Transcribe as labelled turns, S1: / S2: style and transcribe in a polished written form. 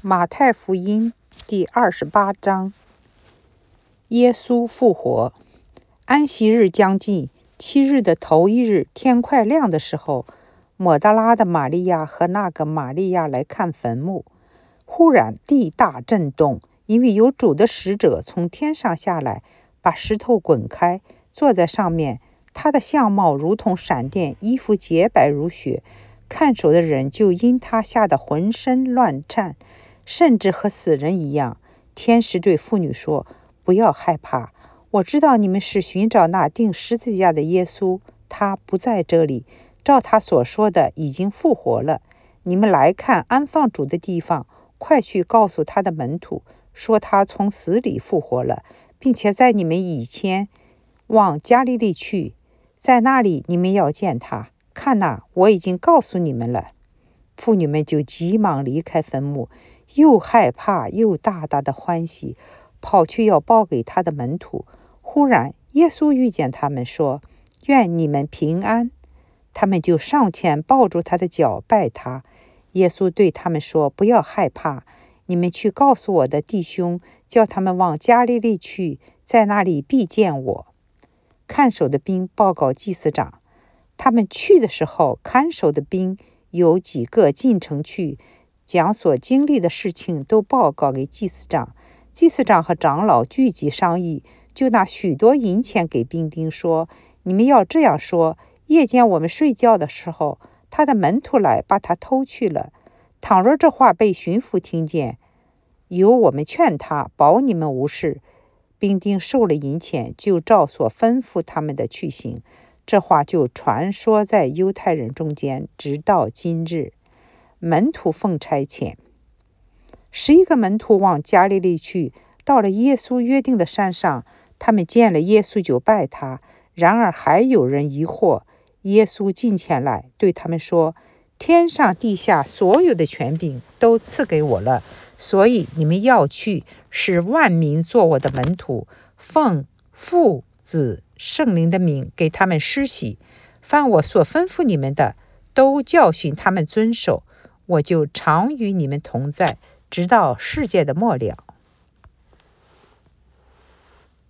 S1: 马太福音第28章，耶稣复活。安息日将近，7日的头一日，天快亮的时候，抹大拉的玛利亚和那个玛利亚来看坟墓。忽然地大震动，因为有主的使者从天上下来，把石头滚开，坐在上面。他的相貌如同闪电，衣服洁白如雪。看守的人就因他吓得浑身乱颤，甚至和死人一样。天使对妇女说：不要害怕，我知道你们是寻找那钉十字架的耶稣，他不在这里，照他所说的已经复活了。你们来看安放主的地方，快去告诉他的门徒，说他从死里复活了，并且在你们以前往加利利去，在那里你们要见他。看哪，我已经告诉你们了。妇女们就急忙离开坟墓，又害怕又大大的欢喜，跑去要报给他的门徒。忽然耶稣遇见他们，说：愿你们平安。他们就上前抱住他的脚，拜他。耶稣对他们说：不要害怕，你们去告诉我的弟兄，叫他们往加利利去，在那里必见我。看守的兵报告祭司长。他们去的时候，看守的兵有几个进城去，将所经历的事情都报告给祭司长。祭司长和长老聚集商议，就拿许多银钱给兵丁，说：你们要这样说，夜间我们睡觉的时候，他的门徒来把他偷去了。倘若这话被巡抚听见，由我们劝他，保你们无事。兵丁受了银钱，就照所吩咐他们的去行。这话就传说在犹太人中间，直到今日。门徒奉差遣，11个门徒往加利利去，到了耶稣约定的山上，他们见了耶稣就拜他。然而还有人疑惑。耶稣近前来对他们说：天上地下所有的权柄都赐给我了，所以你们要去，使万民做我的门徒，奉父子圣灵的名给他们施洗，凡我所吩咐你们的，都教训他们遵守。我就常与你们同在，直到世界的末了。